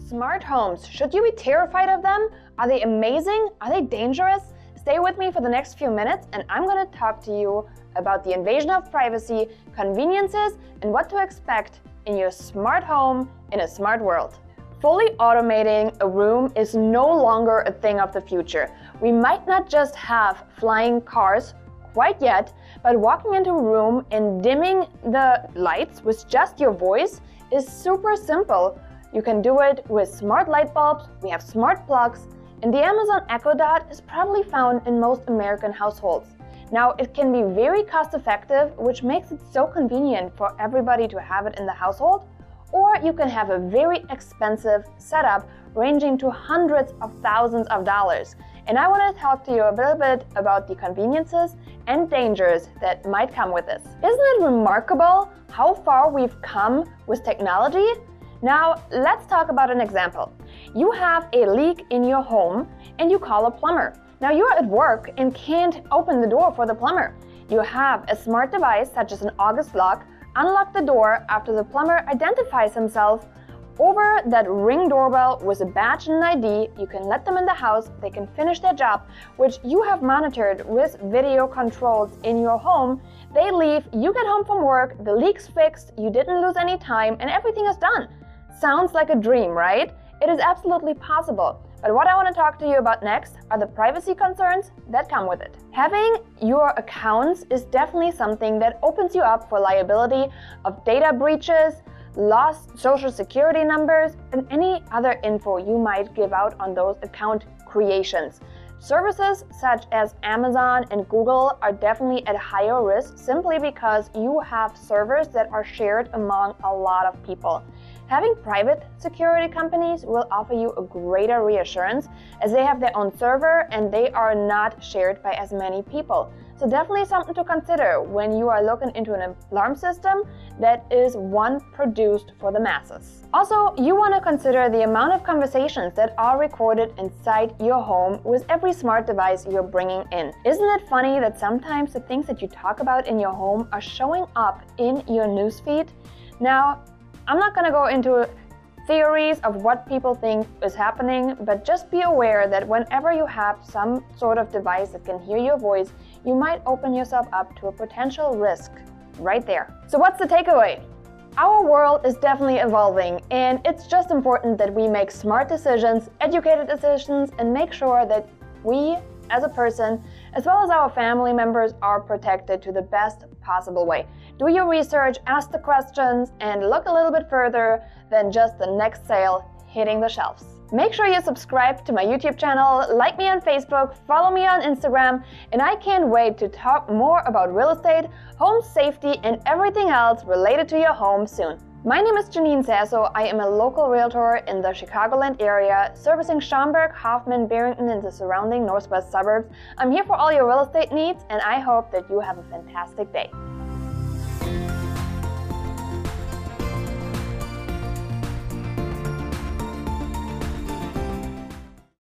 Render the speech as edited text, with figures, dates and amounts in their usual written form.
Smart homes. Should you be terrified of them? Are they amazing? Are they dangerous? Stay with me for the next few minutes and I'm going to talk to you about the invasion of privacy, conveniences, and what to expect in your smart home in a smart world. Fully automating a room is no longer a thing of the future. We might not just have flying cars quite yet, but walking into a room and dimming the lights with just your voice is super simple. You can do it with smart light bulbs, we have smart plugs, and the Amazon Echo Dot is probably found in most American households. Now, it can be very cost-effective, which makes it so convenient for everybody to have it in the household, or you can have a very expensive setup ranging to hundreds of thousands of dollars. And I want to talk to you a little bit about the conveniences and dangers that might come with this. Isn't it remarkable how far we've come with technology? Now, let's talk about an example. You have a leak in your home and you call a plumber. Now, you're at work and can't open the door for the plumber. You have a smart device such as an August lock. Unlock the door after the plumber identifies himself over that Ring doorbell with a badge and an ID. You can let them in the house, they can finish their job, which you have monitored with video controls in your home. They leave, you get home from work, the leak's fixed, you didn't lose any time, and everything is done. Sounds like a dream, right? It is absolutely possible. But what I want to talk to you about next are the privacy concerns that come with it. Having your accounts is definitely something that opens you up for liability of data breaches, lost social security numbers, and any other info you might give out on those account creations. Services such as Amazon and Google are definitely at higher risk simply because you have servers that are shared among a lot of people. Having private security companies will offer you a greater reassurance as they have their own server and they are not shared by as many people. So definitely something to consider when you are looking into an alarm system that is one produced for the masses. Also, you want to consider the amount of conversations that are recorded inside your home with every smart device you're bringing in. Isn't it funny that sometimes the things that you talk about in your home are showing up in your newsfeed? Now, I'm not going to go into theories of what people think is happening, but just be aware that whenever you have some sort of device that can hear your voice, you might open yourself up to a potential risk right there. So what's the takeaway? Our world is definitely evolving, and it's just important that we make smart decisions, educated decisions, and make sure that we, as a person, as well as our family members, are protected to the best possible way. Do your research, ask the questions, and look a little bit further than just the next sale hitting the shelves. Make sure you subscribe to my YouTube channel, like me on Facebook, follow me on Instagram, and I can't wait to talk more about real estate, home safety, and everything else related to your home soon. My name is Janine Sasso. I am a local realtor in the Chicagoland area, servicing Schaumburg, Hoffman, Barrington, and the surrounding northwest suburbs. I'm here for all your real estate needs, and I hope that you have a fantastic day.